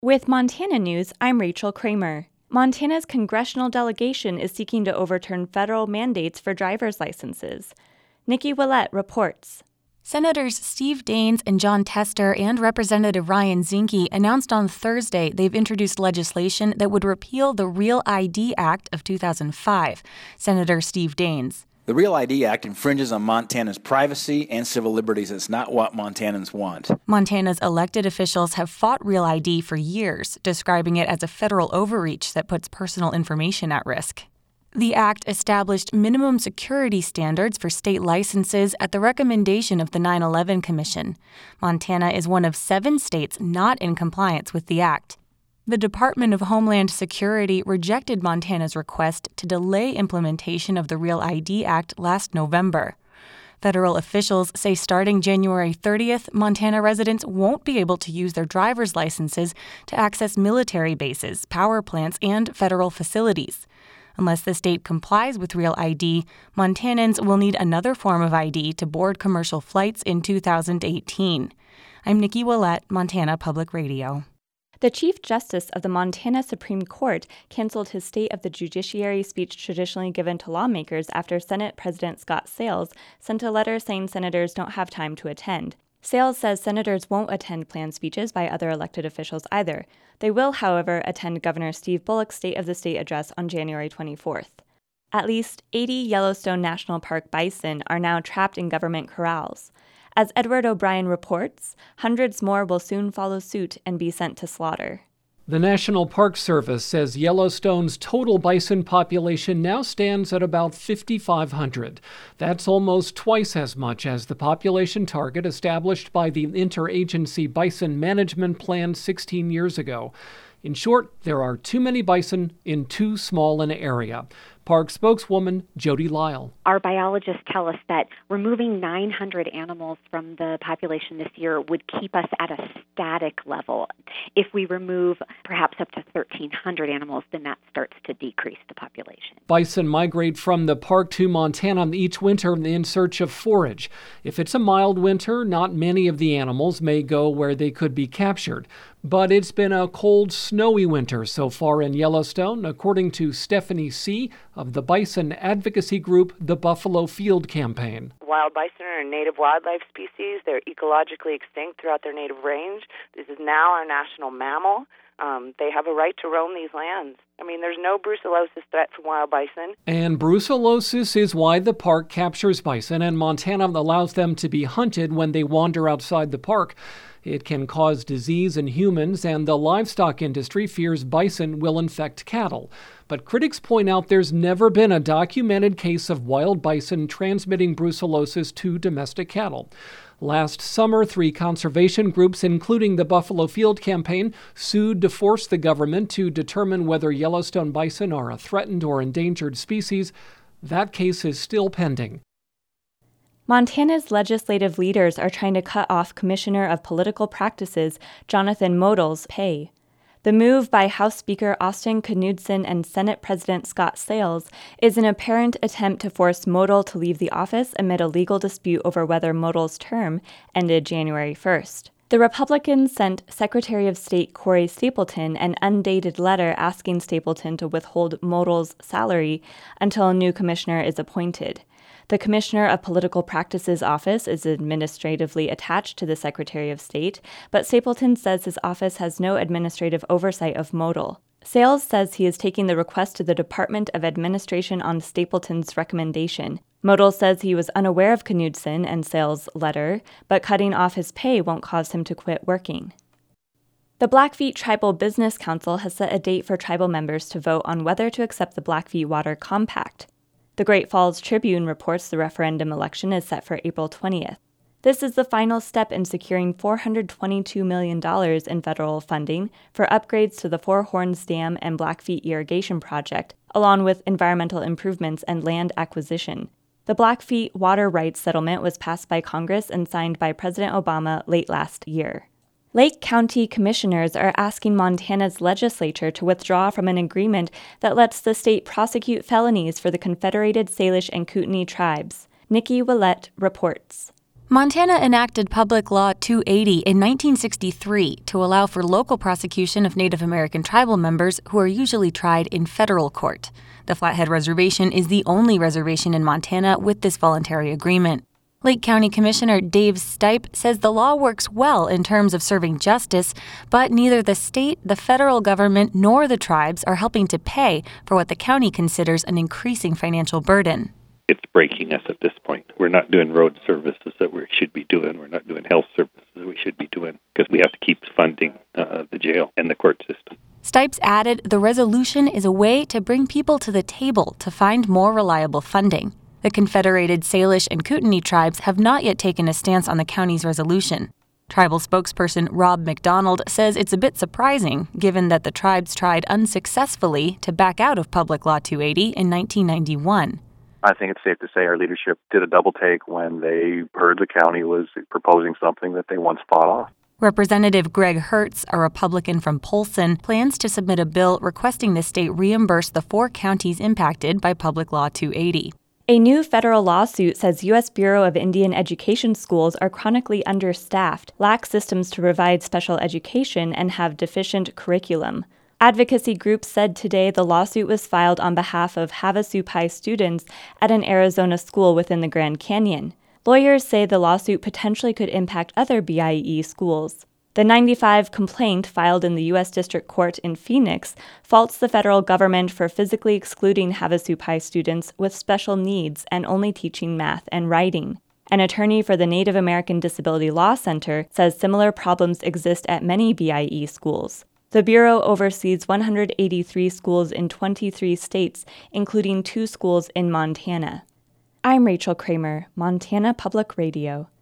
With Montana News, I'm Rachel Kramer. Montana's congressional delegation is seeking to overturn federal mandates for driver's licenses. Nikki Willett reports. Senators Steve Daines and Jon Tester and Representative Ryan Zinke announced on Thursday they've introduced legislation that would repeal the Real ID Act of 2005. Senator Steve Daines. The Real ID Act infringes on Montana's privacy and civil liberties. It's not what Montanans want. Montana's elected officials have fought Real ID for years, describing it as a federal overreach that puts personal information at risk. The act established minimum security standards for state licenses at the recommendation of the 9/11 Commission. Montana is one of 7 states not in compliance with the act. The Department of Homeland Security rejected Montana's request to delay implementation of the Real ID Act last November. Federal officials say starting January 30th, Montana residents won't be able to use their driver's licenses to access military bases, power plants, and federal facilities. Unless the state complies with Real ID, Montanans will need another form of ID to board commercial flights in 2018. I'm Nikki Willett, Montana Public Radio. The Chief Justice of the Montana Supreme Court canceled his State of the Judiciary speech traditionally given to lawmakers after Senate President Scott Sayles sent a letter saying senators don't have time to attend. Sayles says senators won't attend planned speeches by other elected officials either. They will, however, attend Governor Steve Bullock's State of the State address on January 24th. At least 80 Yellowstone National Park bison are now trapped in government corrals. As Edward O'Brien reports, hundreds more will soon follow suit and be sent to slaughter. The National Park Service says Yellowstone's total bison population now stands at about 5,500. That's almost twice as much as the population target established by the Interagency Bison Management Plan 16 years ago. In short, there are too many bison in too small an area. Park spokeswoman Jody Lyle. Our biologists tell us that removing 900 animals from the population this year would keep us at a static level. If we remove perhaps up to 1,300 animals, then that starts to decrease the population. Bison migrate from the park to Montana each winter in search of forage. If it's a mild winter, not many of the animals may go where they could be captured. But it's been a cold, snowy winter so far in Yellowstone, according to Stephanie See of the bison advocacy group, the Buffalo Field Campaign. Wild bison are a native wildlife species. They're ecologically extinct throughout their native range. This is now our national mammal. They have a right to roam these lands. I mean, there's no brucellosis threat from wild bison. And brucellosis is why the park captures bison, and Montana allows them to be hunted when they wander outside the park. It can cause disease in humans, and the livestock industry fears bison will infect cattle. But critics point out there's never been a documented case of wild bison transmitting brucellosis to domestic cattle. Last summer, 3 conservation groups, including the Buffalo Field Campaign, sued to force the government to determine whether Yellowstone bison are a threatened or endangered species. That case is still pending. Montana's legislative leaders are trying to cut off Commissioner of Political Practices Jonathan Modell's pay. The move by House Speaker Austin Knudsen and Senate President Scott Sayles is an apparent attempt to force Modell to leave the office amid a legal dispute over whether Modell's term ended January 1st. The Republicans sent Secretary of State Corey Stapleton an undated letter asking Stapleton to withhold Modell's salary until a new commissioner is appointed. The Commissioner of Political Practices office is administratively attached to the Secretary of State, but Stapleton says his office has no administrative oversight of Modell. Sayles says he is taking the request to the Department of Administration on Stapleton's recommendation. Modell says he was unaware of Knudsen and Sayles' letter, but cutting off his pay won't cause him to quit working. The Blackfeet Tribal Business Council has set a date for tribal members to vote on whether to accept the Blackfeet Water Compact. The Great Falls Tribune reports the referendum election is set for April 20th. This is the final step in securing $422 million in federal funding for upgrades to the Four Horns Dam and Blackfeet Irrigation Project, along with environmental improvements and land acquisition. The Blackfeet Water Rights Settlement was passed by Congress and signed by President Obama late last year. Lake County commissioners are asking Montana's legislature to withdraw from an agreement that lets the state prosecute felonies for the Confederated Salish and Kootenai tribes. Nikki Willett reports. Montana enacted Public Law 280 in 1963 to allow for local prosecution of Native American tribal members who are usually tried in federal court. The Flathead Reservation is the only reservation in Montana with this voluntary agreement. Lake County Commissioner Dave Stipe says the law works well in terms of serving justice, but neither the state, the federal government, nor the tribes are helping to pay for what the county considers an increasing financial burden. It's breaking us at this point. We're not doing road services that we should be doing. We're not doing health services that we should be doing because we have to keep funding the jail and the court system. Stipes added the resolution is a way to bring people to the table to find more reliable funding. The Confederated Salish and Kootenai tribes have not yet taken a stance on the county's resolution. Tribal spokesperson Rob McDonald says it's a bit surprising, given that the tribes tried unsuccessfully to back out of Public Law 280 in 1991. I think it's safe to say our leadership did a double take when they heard the county was proposing something that they once fought off. Representative Greg Hertz, a Republican from Polson, plans to submit a bill requesting the state reimburse the 4 counties impacted by Public Law 280. A new federal lawsuit says U.S. Bureau of Indian Education schools are chronically understaffed, lack systems to provide special education, and have deficient curriculum. Advocacy groups said today the lawsuit was filed on behalf of Havasupai students at an Arizona school within the Grand Canyon. Lawyers say the lawsuit potentially could impact other BIE schools. The 95 complaint filed in the U.S. District Court in Phoenix faults the federal government for physically excluding Havasupai students with special needs and only teaching math and writing. An attorney for the Native American Disability Law Center says similar problems exist at many BIE schools. The Bureau oversees 183 schools in 23 states, including 2 schools in Montana. I'm Rachel Kramer, Montana Public Radio.